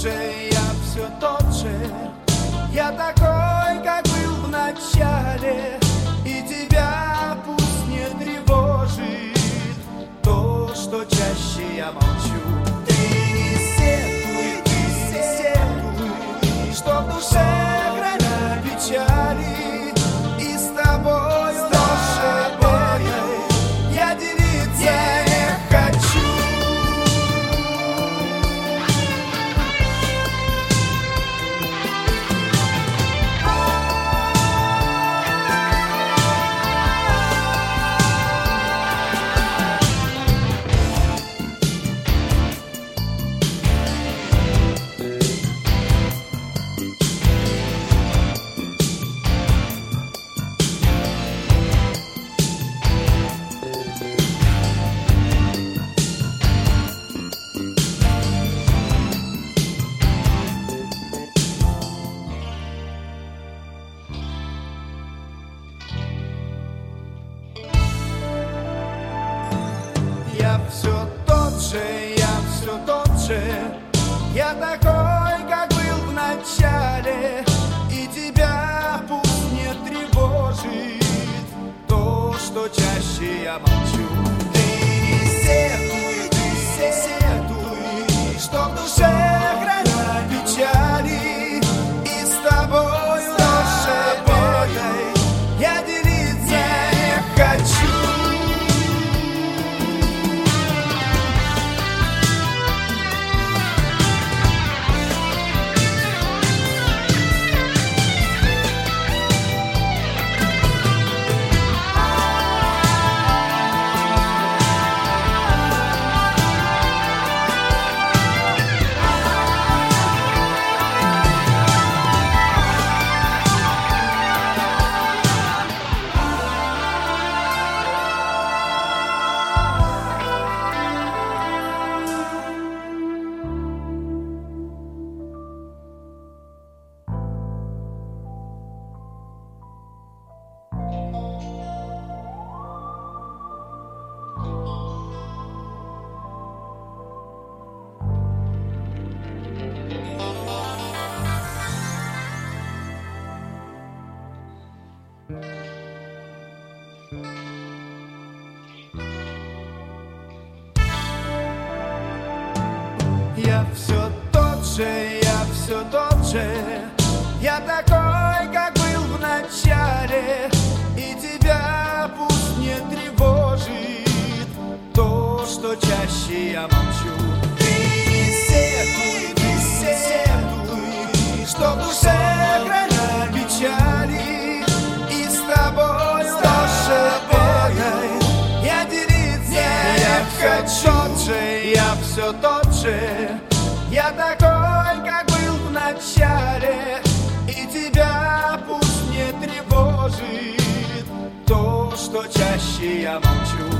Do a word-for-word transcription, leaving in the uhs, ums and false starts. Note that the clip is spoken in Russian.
же, я все тот же. Я такой, как был в начале. И тебя пусть не тревожит то, что чаще я молчу. Ты не сетуй, ты не сетуй, что в душе граня печали. И с тобою, с тобою я делиться не хочу. Я все тот же, я все тот же. Я такой, как был в начале. И тебя пусть не тревожит то, что чаще я молчу. Ты не сетуй, ты не сетуй, что в душе граня печали. И с тобой, с тобой я делиться не хочу. Я все тот же, я все тот же. Я такой, как был в начале. И тебя пусть не тревожит то, что чаще я молчу. Ты не сетуй, ты не сетуй, что в душе граня печали. И с тобой, с тобой я делиться не хочу. Я все тот же, я такой, как был в начале. И тебя пусть не тревожит то, что чаще я молчу.